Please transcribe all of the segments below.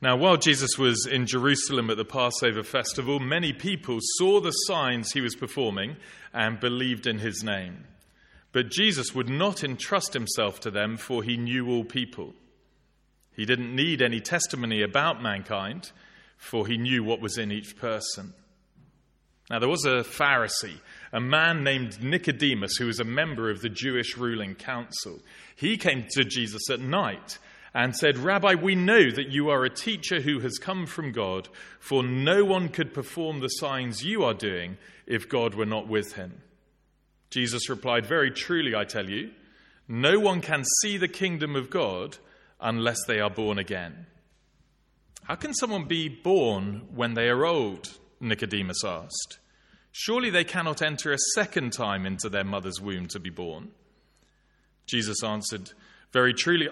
Now, while Jesus was in Jerusalem at the Passover festival, many people saw the signs he was performing and believed in his name. But Jesus would not entrust himself to them, for he knew all people. He didn't need any testimony about mankind, for he knew what was in each person. Now, there was a Pharisee, a man named Nicodemus, who was a member of the Jewish ruling council. He came to Jesus at night and said, "Rabbi, we know that you are a teacher who has come from God, for no one could perform the signs you are doing if God were not with him." Jesus replied, "Very truly, I tell you, no one can see the kingdom of God unless they are born again." "How can someone be born when they are old?" Nicodemus asked. "Surely they cannot enter a second time into their mother's womb to be born." Jesus answered, "Very truly,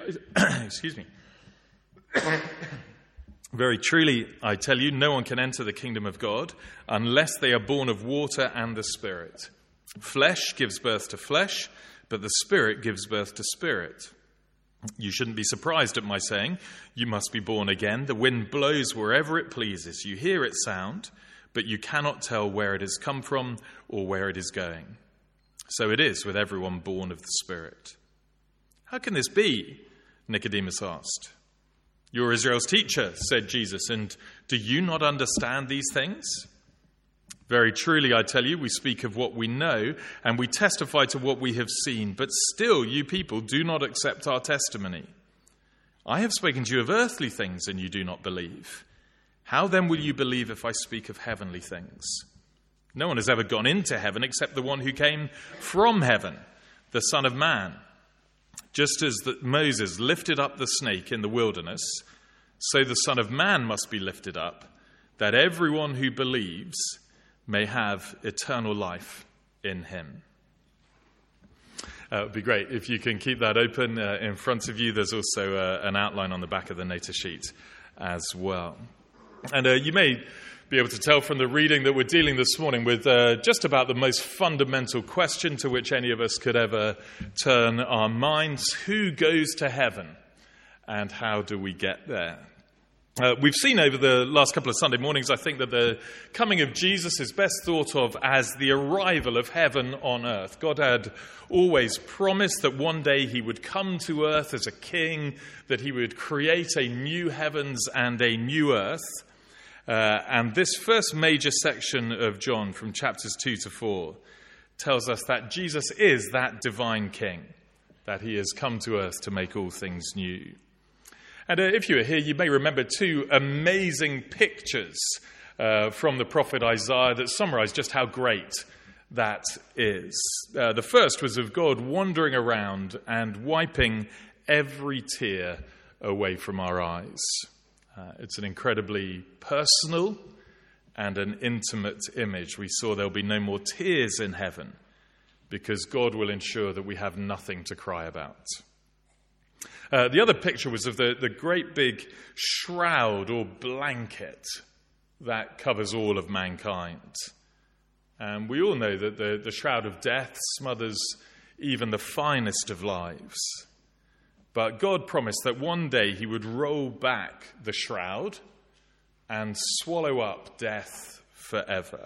Very truly, I tell you, no one can enter the kingdom of God unless they are born of water and the Spirit. Flesh gives birth to flesh, but the Spirit gives birth to spirit. You shouldn't be surprised at my saying, 'You must be born again.' The wind blows wherever it pleases. You hear its sound, but you cannot tell where it has come from or where it is going. So it is with everyone born of the Spirit." "How can this be?" Nicodemus asked. "You're Israel's teacher," said Jesus, "and do you not understand these things? Very truly, I tell you, we speak of what we know, and we testify to what we have seen, but still you people do not accept our testimony. I have spoken to you of earthly things, and you do not believe. How then will you believe if I speak of heavenly things? No one has ever gone into heaven except the one who came from heaven, the Son of Man. Just as Moses lifted up the snake in the wilderness, so the Son of Man must be lifted up, that everyone who believes may have eternal life in him." It would be great if you can keep that open in front of you. There's also an outline on the back of the notice sheet as well. And you may be able to tell from the reading that we're dealing this morning with just about the most fundamental question to which any of us could ever turn our minds. Who goes to heaven, and how do we get there? We've seen over the last couple of Sunday mornings, I think, that the coming of Jesus is best thought of as the arrival of heaven on earth. God had always promised that one day he would come to earth as a king, that he would create a new heavens and a new earth. And this first major section of John, from chapters 2 to 4, tells us that Jesus is that divine king, that he has come to earth to make all things new. And if you were here, you may remember two amazing pictures from the prophet Isaiah that summarize just how great that is. The first was of God wandering around and wiping every tear away from our eyes. It's an incredibly personal and an intimate image. We saw there'll be no more tears in heaven because God will ensure that we have nothing to cry about. The other picture was of the great big shroud or blanket that covers all of mankind. And we all know that the shroud of death smothers even the finest of lives. But God promised that one day he would roll back the shroud and swallow up death forever.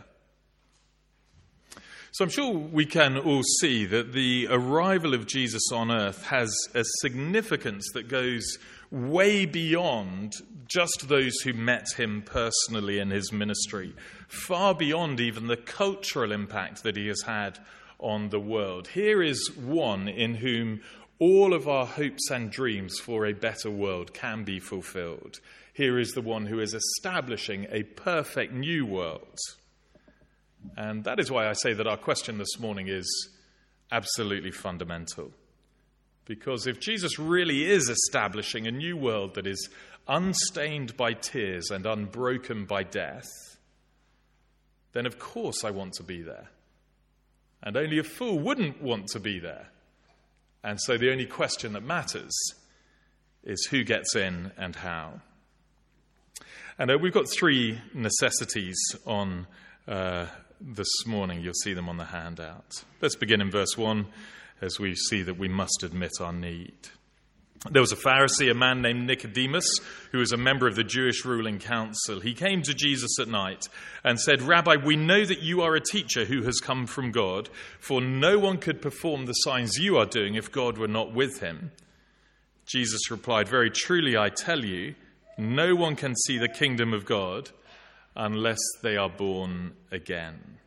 So I'm sure we can all see that the arrival of Jesus on earth has a significance that goes way beyond just those who met him personally in his ministry, far beyond even the cultural impact that he has had on the world. Here is one in whom all of our hopes and dreams for a better world can be fulfilled. Here is the one who is establishing a perfect new world. And that is why I say that our question this morning is absolutely fundamental. Because if Jesus really is establishing a new world that is unstained by tears and unbroken by death, then of course I want to be there. And only a fool wouldn't want to be there. And so the only question that matters is who gets in and how. And we've got three necessities on this morning. You'll see them on the handout. Let's begin in verse 1 as we see that we must admit our need. There was a Pharisee, a man named Nicodemus, who was a member of the Jewish ruling council. He came to Jesus at night and said, "Rabbi, we know that you are a teacher who has come from God, for no one could perform the signs you are doing if God were not with him." Jesus replied, "Very truly, I tell you, no one can see the kingdom of God unless they are born again."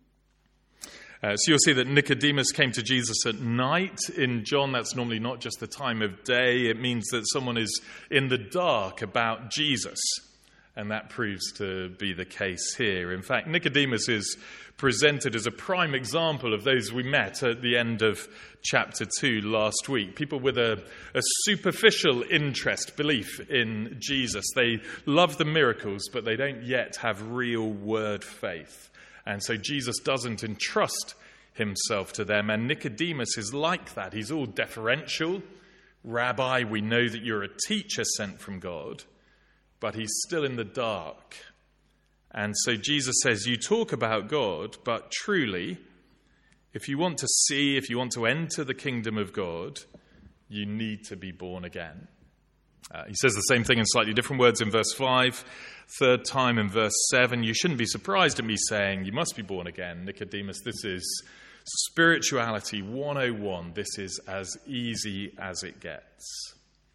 So you'll see that Nicodemus came to Jesus at night. In John, that's normally not just the time of day. It means that someone is in the dark about Jesus. And that proves to be the case here. In fact, Nicodemus is presented as a prime example of those we met at the end of chapter 2 last week. People with a superficial interest, belief in Jesus. They love the miracles, but they don't yet have real word faith. And so Jesus doesn't entrust himself to them. And Nicodemus is like that. He's all deferential. "Rabbi, we know that you're a teacher sent from God." But he's still in the dark. And so Jesus says, you talk about God, but truly, if you want to see, if you want to enter the kingdom of God, you need to be born again. He says the same thing in slightly different words in verse 5. Third time in verse 7. You shouldn't be surprised at me saying, you must be born again. Nicodemus, this is spirituality 101. This is as easy as it gets.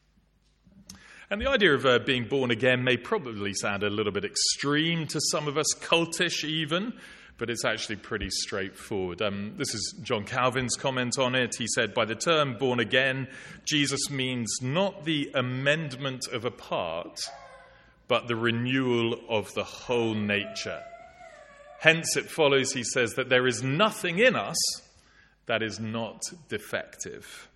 And the idea of being born again may probably sound a little bit extreme to some of us, cultish even, but it's actually pretty straightforward. This is John Calvin's comment on it. He said, by the term born again, Jesus means not the amendment of a part, but the renewal of the whole nature. Hence it follows, he says, that there is nothing in us that is not defective.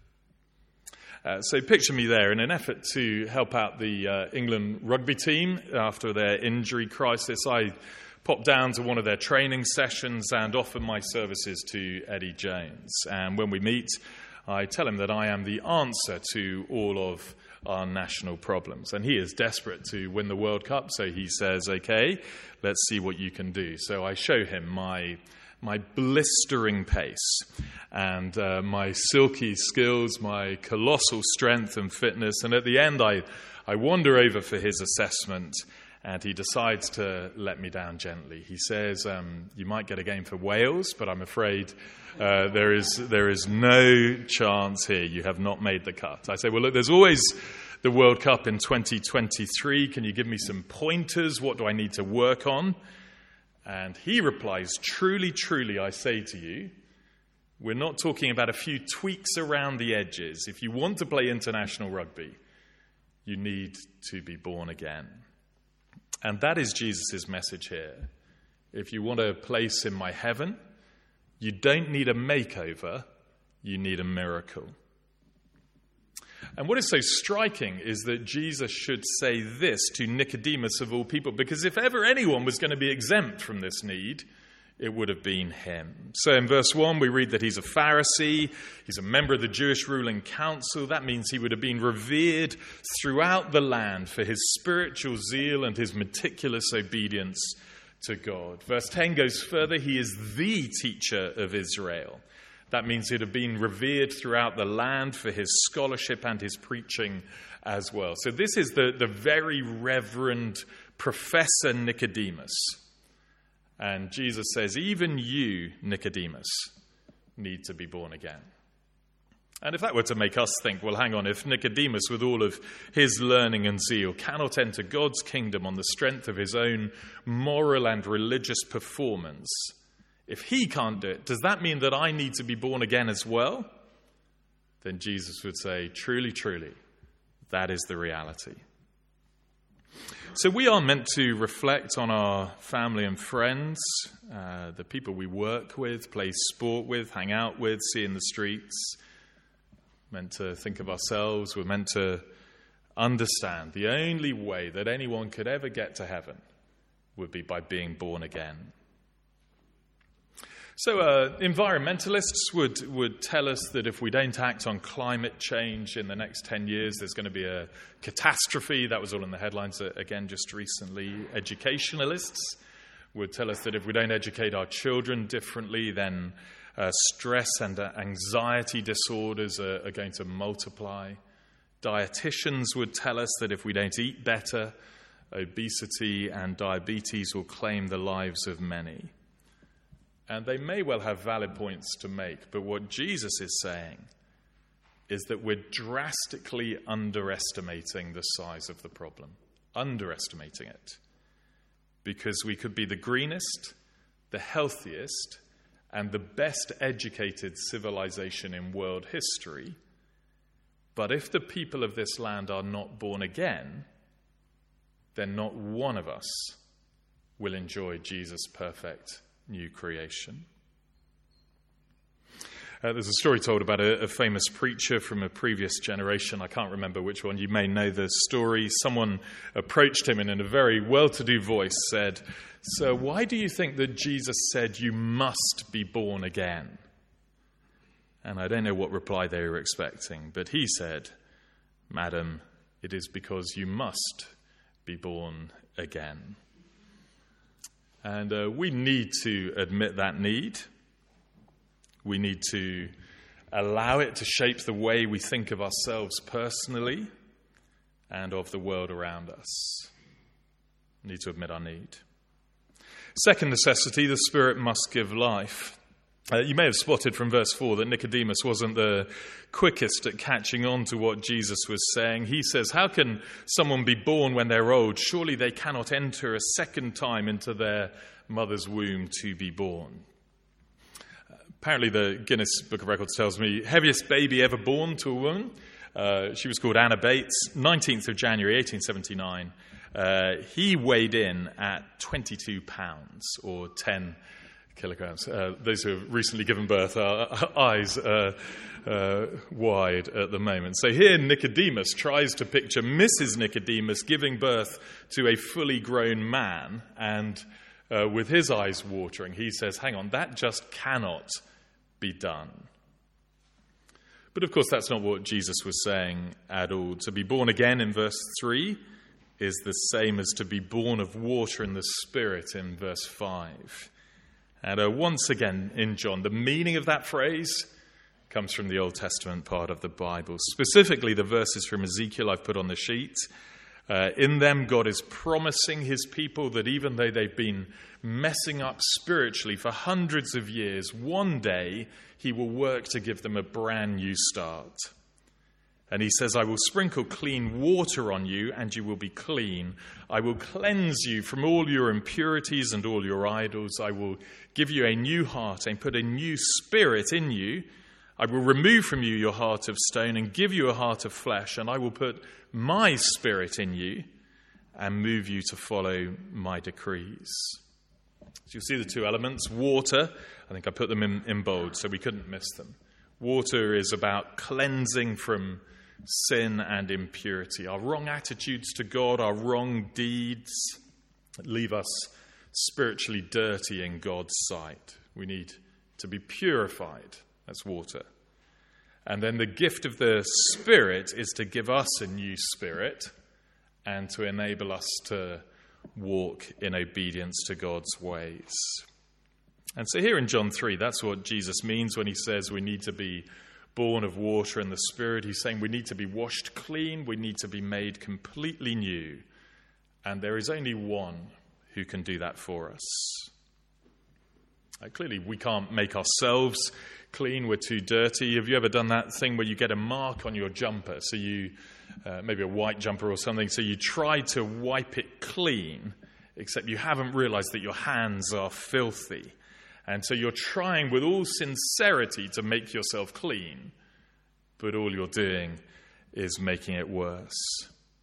So picture me there in an effort to help out the England rugby team after their injury crisis. I popped down to one of their training sessions and offer my services to Eddie Jones. And when we meet, I tell him that I am the answer to all of our national problems. And he is desperate to win the World Cup, so he says, okay, let's see what you can do. So I show him my blistering pace and my silky skills, my colossal strength and fitness. And at the end, I wander over for his assessment, and he decides to let me down gently. He says, you might get a game for Wales, but I'm afraid there is no chance here. You have not made the cut. I say, well, look, there's always the World Cup in 2023. Can you give me some pointers? What do I need to work on? And he replies, truly, truly, I say to you, we're not talking about a few tweaks around the edges. If you want to play international rugby, you need to be born again. And that is Jesus' message here. If you want a place in my heaven, you don't need a makeover, you need a miracle. And what is so striking is that Jesus should say this to Nicodemus of all people, because if ever anyone was going to be exempt from this need, it would have been him. So in verse 1, we read that he's a Pharisee, he's a member of the Jewish ruling council. That means he would have been revered throughout the land for his spiritual zeal and his meticulous obedience to God. Verse 10 goes further, he is the teacher of Israel. That means he'd have been revered throughout the land for his scholarship and his preaching as well. So this is the very reverend Professor Nicodemus. And Jesus says, even you, Nicodemus, need to be born again. And if that were to make us think, well, hang on, if Nicodemus, with all of his learning and zeal, cannot enter God's kingdom on the strength of his own moral and religious performance, if he can't do it, does that mean that I need to be born again as well? Then Jesus would say, truly, truly, that is the reality. So we are meant to reflect on our family and friends, the people we work with, play sport with, hang out with, see in the streets. Meant to think of ourselves. We're meant to understand the only way that anyone could ever get to heaven would be by being born again. So environmentalists would tell us that if we don't act on climate change in the next 10 years, there's going to be a catastrophe. That was all in the headlines again just recently. Educationalists would tell us that if we don't educate our children differently, then stress and anxiety disorders are going to multiply. Dietitians would tell us that if we don't eat better, obesity and diabetes will claim the lives of many. And they may well have valid points to make, but what Jesus is saying is that we're drastically underestimating the size of the problem. Underestimating it. Because we could be the greenest, the healthiest, and the best educated civilization in world history. But if the people of this land are not born again, then not one of us will enjoy Jesus' perfect new creation. There's a story told about a famous preacher from a previous generation. I can't remember which one. You may know the story. Someone approached him and in a very well-to-do voice said, "Sir, why do you think that Jesus said you must be born again?" And I don't know what reply they were expecting, but he said, "Madam, it is because you must be born again." And we need to admit that need. We need to allow it to shape the way we think of ourselves personally and of the world around us. We need to admit our need. Second necessity, the Spirit must give life. You may have spotted from verse 4 that Nicodemus wasn't the quickest at catching on to what Jesus was saying. He says, how can someone be born when they're old? Surely they cannot enter a second time into their mother's womb to be born. Apparently the Guinness Book of Records tells me, heaviest baby ever born to a woman. She was called Anna Bates, 19th of January, 1879. He weighed in at 22 pounds or 10 kilograms. Those who have recently given birth are eyes wide at the moment. So here Nicodemus tries to picture Mrs. Nicodemus giving birth to a fully grown man, and with his eyes watering, he says, hang on, that just cannot be done. But of course, that's not what Jesus was saying at all. To be born again in verse 3 is the same as to be born of water and the Spirit in verse 5. And once again in John, the meaning of that phrase comes from the Old Testament part of the Bible, specifically the verses from Ezekiel I've put on the sheet. In them, God is promising his people that even though they've been messing up spiritually for hundreds of years, one day he will work to give them a brand new start. And he says, I will sprinkle clean water on you, and you will be clean. I will cleanse you from all your impurities and all your idols. I will give you a new heart and put a new spirit in you. I will remove from you your heart of stone and give you a heart of flesh, and I will put my spirit in you and move you to follow my decrees. So you'll see the two elements. Water, I think I put them in bold so we couldn't miss them. Water is about cleansing from sin and impurity. Our wrong attitudes to God, our wrong deeds leave us spiritually dirty in God's sight. We need to be purified. That's water. And then the gift of the Spirit is to give us a new spirit and to enable us to walk in obedience to God's ways. And so here in John 3, that's what Jesus means when he says we need to be born of water and the Spirit. He's saying we need to be washed clean, we need to be made completely new. And there is only one who can do that for us. Clearly, we can't make ourselves clean. We're too dirty. Have you ever done that thing where you get a mark on your jumper? So you, maybe a white jumper or something, so you try to wipe it clean, except you haven't realized that your hands are filthy. And so you're trying with all sincerity to make yourself clean, but all you're doing is making it worse.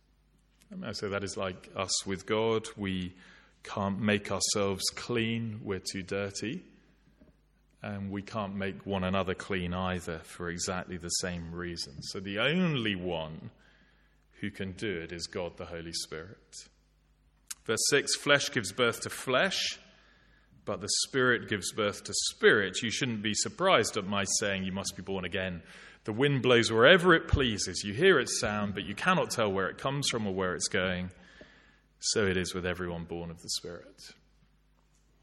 So that is like us with God. We can't make ourselves clean. We're too dirty. And we can't make one another clean either for exactly the same reason. So the only one who can do it is God the Holy Spirit. Verse 6, flesh gives birth to flesh, but the Spirit gives birth to spirit. You shouldn't be surprised at my saying you must be born again. The wind blows wherever it pleases. You hear its sound, but you cannot tell where it comes from or where it's going. So it is with everyone born of the Spirit.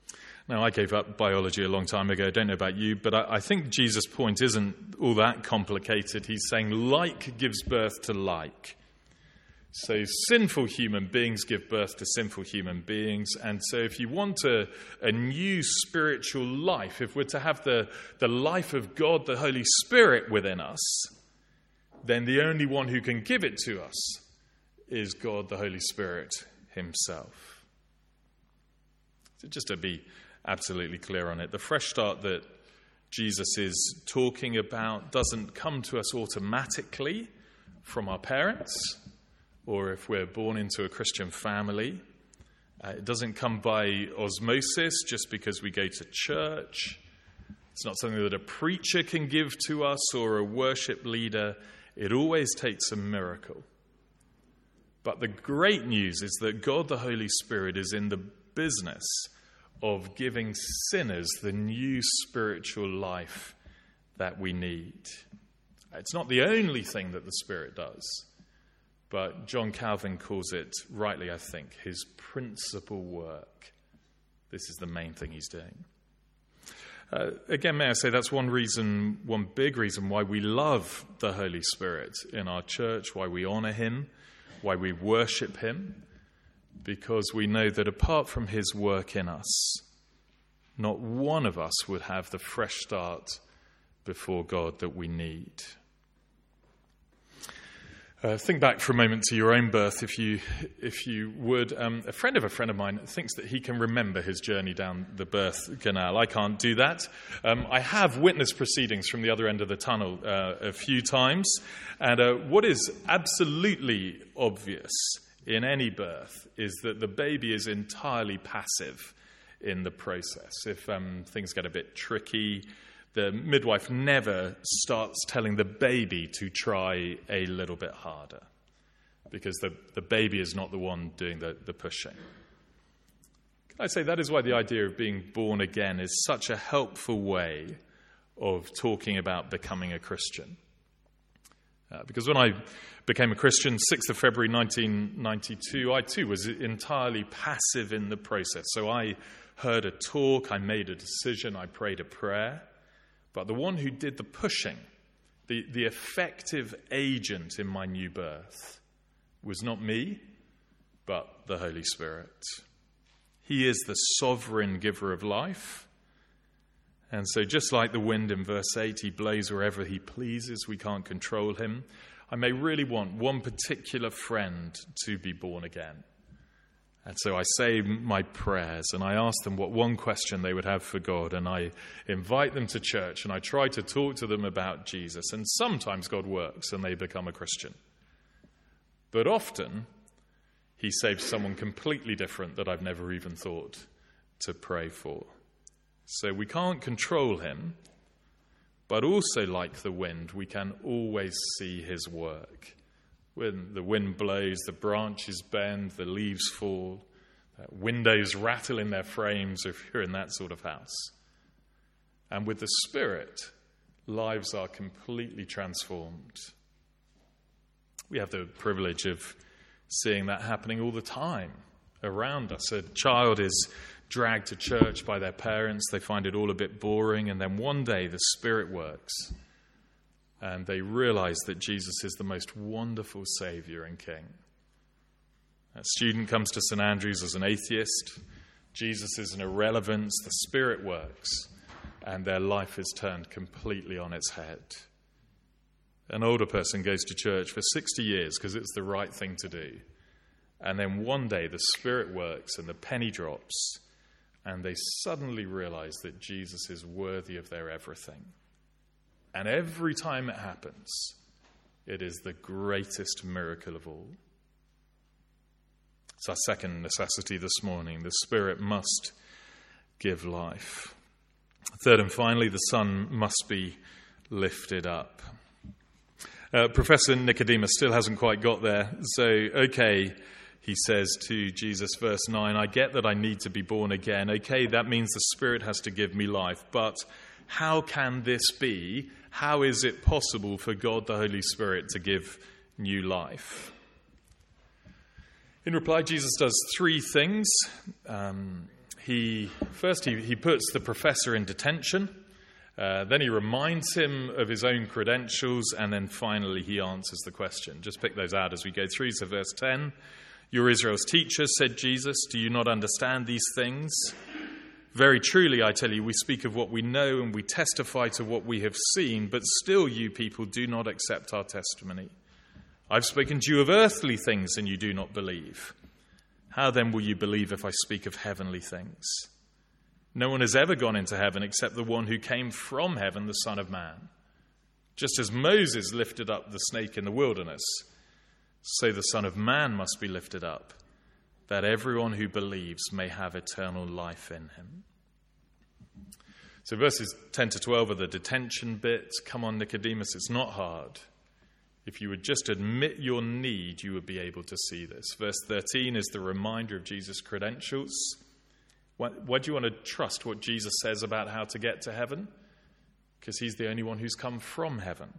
Now, I gave up biology a long time ago. I don't know about you, but I think Jesus' point isn't all that complicated. He's saying like gives birth to like. So sinful human beings give birth to sinful human beings. And so if you want a new spiritual life, if we're to have the life of God, the Holy Spirit within us, then the only one who can give it to us is God, the Holy Spirit himself. So just to be absolutely clear on it, the fresh start that Jesus is talking about doesn't come to us automatically from our parents, or if we're born into a Christian family. It doesn't come by osmosis just because we go to church. It's not something that a preacher can give to us or a worship leader. It always takes a miracle. But the great news is that God the Holy Spirit is in the business of giving sinners the new spiritual life that we need. It's not the only thing that the Spirit does. But John Calvin calls it, rightly I think, his principal work. This is the main thing he's doing. Again, may I say that's one big reason why we love the Holy Spirit in our church, why we honor him, why we worship him, because we know that apart from his work in us, not one of us would have the fresh start before God that we need. Think back for a moment to your own birth, if you would. A friend of mine thinks that he can remember his journey down the birth canal. I can't do that. I have witnessed proceedings from the other end of the tunnel a few times, and what is absolutely obvious in any birth is that the baby is entirely passive in the process. If things get a bit tricky, the midwife never starts telling the baby to try a little bit harder, because the baby is not the one doing the pushing. Can I say that is why the idea of being born again is such a helpful way of talking about becoming a Christian. Because when I became a Christian, 6th of February 1992, I too was entirely passive in the process. So I heard a talk, I made a decision, I prayed a prayer. But the one who did the pushing, the effective agent in my new birth, was not me, but the Holy Spirit. He is the sovereign giver of life. And so just like the wind in verse 8, he blows wherever he pleases. We can't control him. I may really want one particular friend to be born again. And so I say my prayers, and I ask them what one question they would have for God, and I invite them to church, and I try to talk to them about Jesus. And sometimes God works, and they become a Christian. But often, he saves someone completely different that I've never even thought to pray for. So we can't control him, but also like the wind, we can always see his work. When the wind blows, the branches bend, the leaves fall, windows rattle in their frames if you're in that sort of house. And with the Spirit, lives are completely transformed. We have the privilege of seeing that happening all the time around us. A child is dragged to church by their parents, they find it all a bit boring, and then one day the Spirit works. And they realize that Jesus is the most wonderful Savior and King. A student comes to St. Andrews as an atheist. Jesus is an irrelevance. The Spirit works. And their life is turned completely on its head. An older person goes to church for 60 years because it's the right thing to do. And then one day the Spirit works and the penny drops. And they suddenly realize that Jesus is worthy of their everything. And every time it happens, it is the greatest miracle of all. It's our second necessity this morning. The Spirit must give life. Third and finally, the Son must be lifted up. Professor Nicodemus still hasn't quite got there. So, okay, he says to Jesus, verse 9, I get that I need to be born again. Okay, that means the Spirit has to give me life. But how can this be? How is it possible for God the Holy Spirit to give new life? In reply, Jesus does three things. he puts the professor in detention, then he reminds him of his own credentials, and then finally he answers the question. Just pick those out as we go through. So verse 10, "You're Israel's teacher," said Jesus. "Do you not understand these things? Very truly, I tell you, we speak of what we know and we testify to what we have seen, but still you people do not accept our testimony. I've spoken to you of earthly things and you do not believe. How then will you believe if I speak of heavenly things? No one has ever gone into heaven except the one who came from heaven, the Son of Man. Just as Moses lifted up the snake in the wilderness, so the Son of Man must be lifted up, that everyone who believes may have eternal life in him." So verses 10 to 12 are the detention bit. Come on, Nicodemus, it's not hard. If you would just admit your need, you would be able to see this. Verse 13 is the reminder of Jesus' credentials. Why do you want to trust what Jesus says about how to get to heaven? Because he's the only one who's come from heaven.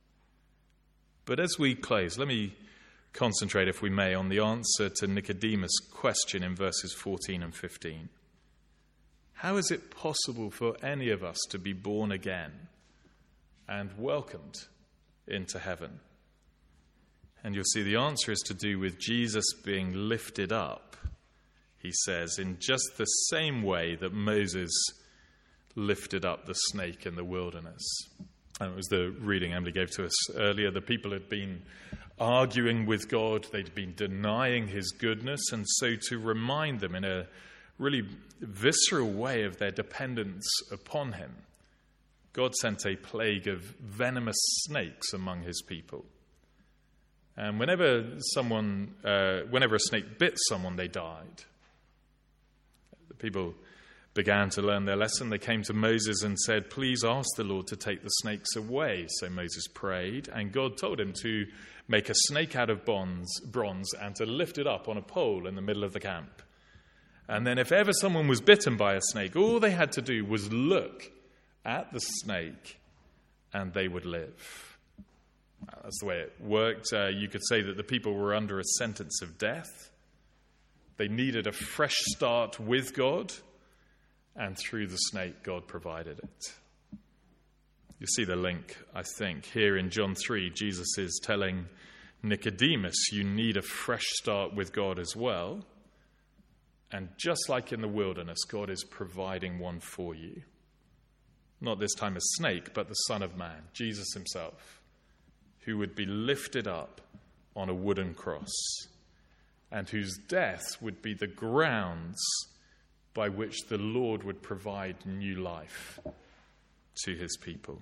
But as we close, let me concentrate, if we may, on the answer to Nicodemus' question in verses 14 and 15. How is it possible for any of us to be born again and welcomed into heaven? And you'll see the answer is to do with Jesus being lifted up, he says, in just the same way that Moses lifted up the snake in the wilderness. And it was the reading Emily gave to us earlier. The people had been arguing with God. They'd been denying his goodness. And so to remind them in a really visceral way of their dependence upon him, God sent a plague of venomous snakes among his people. And whenever a snake bit someone, they died. The people began to learn their lesson. They came to Moses and said, "Please ask the Lord to take the snakes away." So Moses prayed, and God told him to make a snake out of bronze and to lift it up on a pole in the middle of the camp. And then if ever someone was bitten by a snake, all they had to do was look at the snake and they would live. That's the way it worked. You could say that the people were under a sentence of death. They needed a fresh start with God, and through the snake, God provided it. You see the link, I think. Here in John 3, Jesus is telling Nicodemus, you need a fresh start with God as well. And just like in the wilderness, God is providing one for you. Not this time a snake, but the Son of Man, Jesus himself, who would be lifted up on a wooden cross, and whose death would be the grounds by which the Lord would provide new life to his people.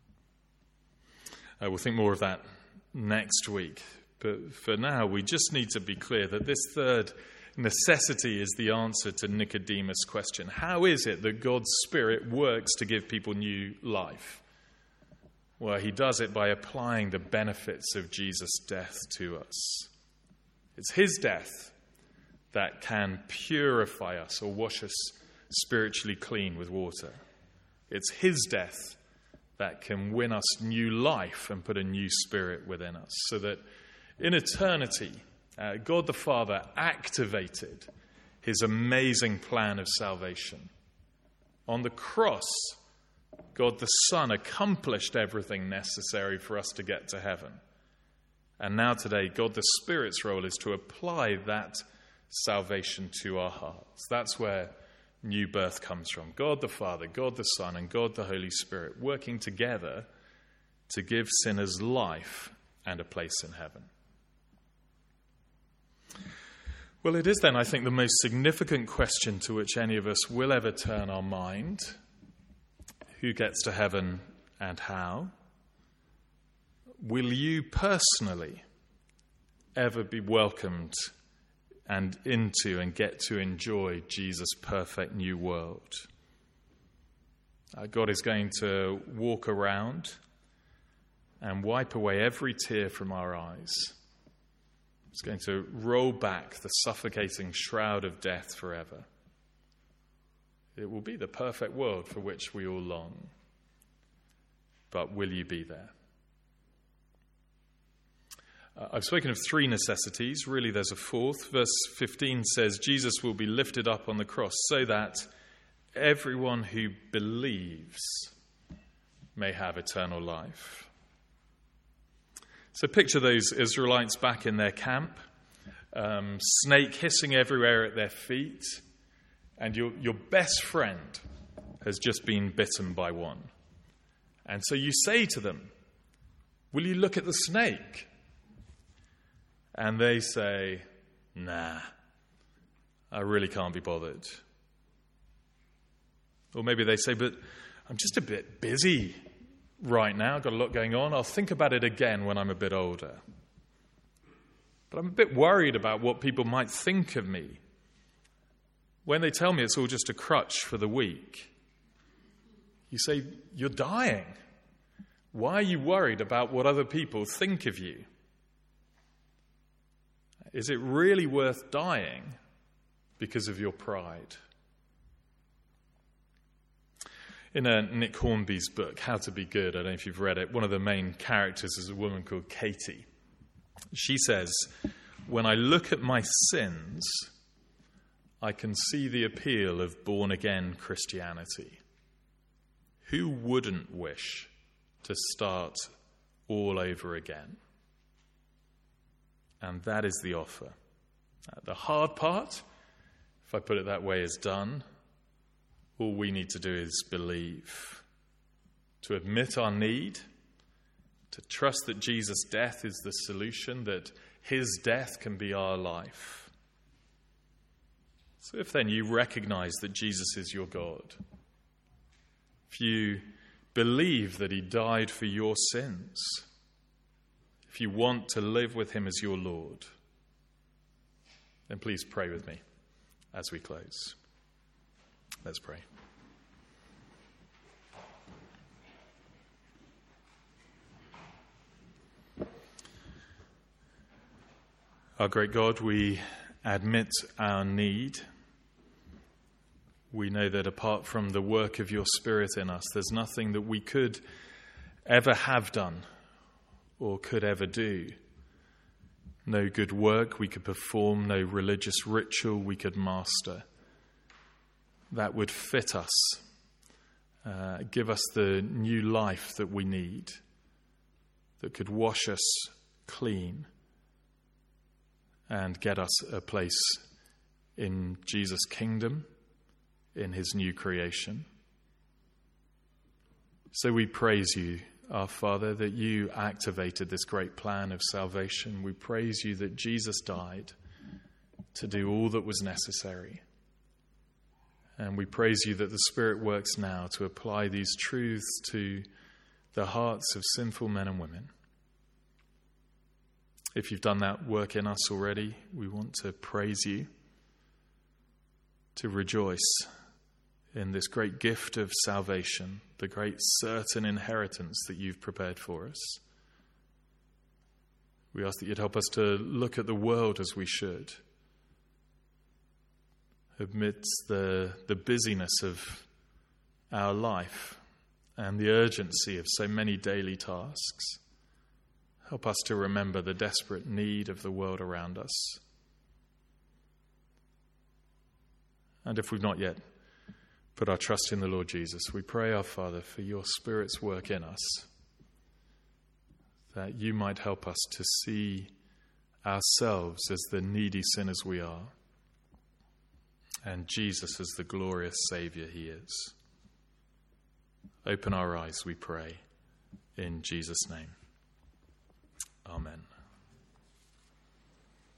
We'll think more of that next week. But for now, we just need to be clear that this third necessity is the answer to Nicodemus' question. How is it that God's Spirit works to give people new life? Well, he does it by applying the benefits of Jesus' death to us. It's his death that can purify us or wash us spiritually clean with water. It's his death that can win us new life and put a new spirit within us, so that in eternity, God the Father activated his amazing plan of salvation. On the cross, God the Son accomplished everything necessary for us to get to heaven. And now today, God the Spirit's role is to apply that salvation to our hearts. That's where new birth comes from. God the Father, God the Son, and God the Holy Spirit working together to give sinners life and a place in heaven. Well, it is then, I think, the most significant question to which any of us will ever turn our mind. Who gets to heaven and how? Will you personally ever be welcomed and into and get to enjoy Jesus' perfect new world? God is going to walk around and wipe away every tear from our eyes. He's going to roll back the suffocating shroud of death forever. It will be the perfect world for which we all long. But will you be there? I've spoken of three necessities. Really, there's a fourth. Verse 15 says, Jesus will be lifted up on the cross so that everyone who believes may have eternal life. So picture those Israelites back in their camp, snake hissing everywhere at their feet, and your best friend has just been bitten by one. And so you say to them, "Will you look at the snake?" And they say, "Nah, I really can't be bothered." Or maybe they say, "But I'm just a bit busy right now, got a lot going on. I'll think about it again when I'm a bit older. But I'm a bit worried about what people might think of me when they tell me it's all just a crutch for the weak." You say, "You're dying. Why are you worried about what other people think of you? Is it really worth dying because of your pride?" In Nick Hornby's book, How to Be Good, I don't know if you've read it, one of the main characters is a woman called Katie. She says, "When I look at my sins, I can see the appeal of born-again Christianity. Who wouldn't wish to start all over again?" And that is the offer. The hard part, if I put it that way, is done. All we need to do is believe, to admit our need, to trust that Jesus' death is the solution, that his death can be our life. So if then you recognize that Jesus is your God, if you believe that he died for your sins, if you want to live with him as your Lord, then please pray with me as we close. Let's pray. Our great God, we admit our need. We know that apart from the work of your Spirit in us, there's nothing that we could ever have done or could ever do. No good work we could perform, no religious ritual we could master that would fit us, give us the new life that we need, that could wash us clean and get us a place in Jesus' kingdom, in his new creation. So we praise you, our Father, that you activated this great plan of salvation. We praise you that Jesus died to do all that was necessary. And we praise you that the Spirit works now to apply these truths to the hearts of sinful men and women. If you've done that work in us already, we want to praise you, to rejoice in this great gift of salvation, the great certain inheritance that you've prepared for us. We ask that you'd help us to look at the world as we should, amidst the busyness of our life and the urgency of so many daily tasks. Help us to remember the desperate need of the world around us. And if we've not yet put our trust in the Lord Jesus, we pray, our Father, for your Spirit's work in us, that you might help us to see ourselves as the needy sinners we are, and Jesus as the glorious Saviour he is. Open our eyes, we pray, in Jesus' name. Amen.